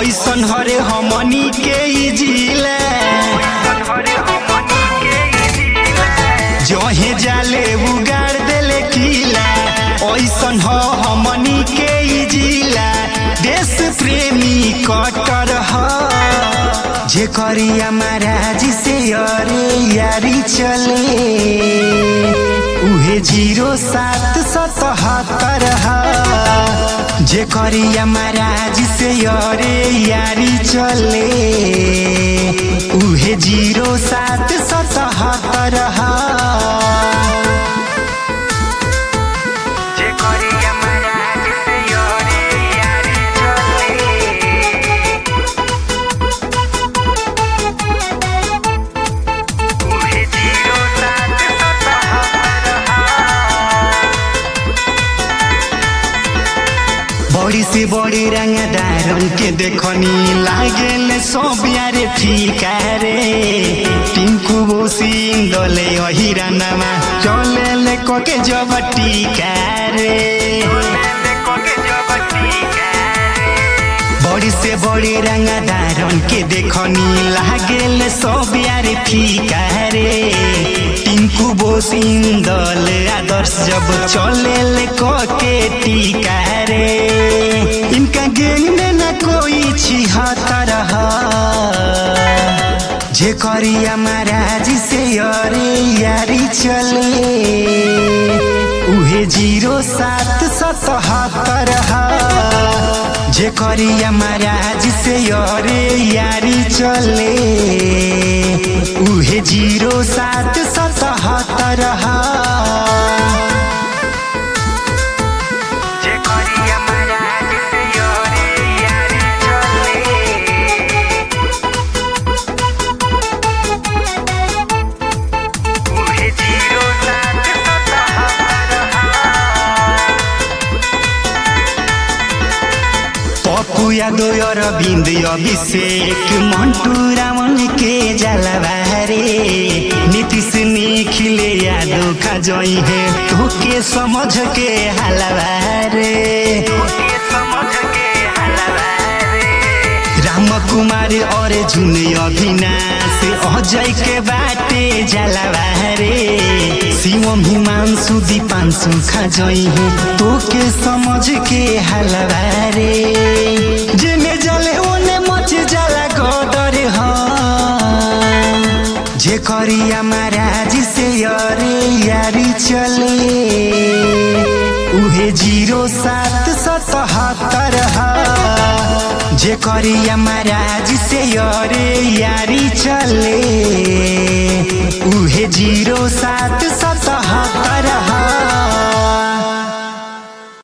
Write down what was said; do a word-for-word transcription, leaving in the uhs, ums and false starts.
ओइसन हरे हमनी के ई जिला जहे जाले उगाड़ देले किला ओइसन ह हमनी के ई जिला देश प्रेमी कट्टर ह जे करिया महाराज से अरे यारी चले उहे जीरो सात सतहत्तर ह जे करिया महाराज से अरे यारी चले उहे जीरो सात सतहत्तर ह बड़ी से बड़ी रंगदारन के देखनी लागेल सब यारे फीका रे टिंकू बोसिंग दले अहिरानामा चलेले कोके जब टीका रे बड़ी से बड़ी रंगदारन के देखनी लागेल सब यारे फीका रे टिंकू बोसिंग दले आदर्श जब चलेले कोके टीका रे इनका गैंग में न कोई छिहत्तर ह जे करिया महाराज से अरे यारी चले उहे जीरो सात सतहत्तर ह जे करिया महाराज से अरे यारी चले उहे जीरो सात सतहत्तर ह यादव अरविंद अभिषेक मंटू रावण के जलवारे नीतीश निखिले यादव का जई है तो के समझ के हलवारे राम कुमार और जुन अविनाश अजय के बाटे जलवारे शिवम हिमांशु दीपांशु खा जई है तो के समझ के हलवारे जेने जले ओने मच जाला गदर ह जे करिया महाराज से अरे यारी चले उहे जीरो सात सतहत्तर ह जे करिया महाराज से अरे यारी चले उहे जीरो सात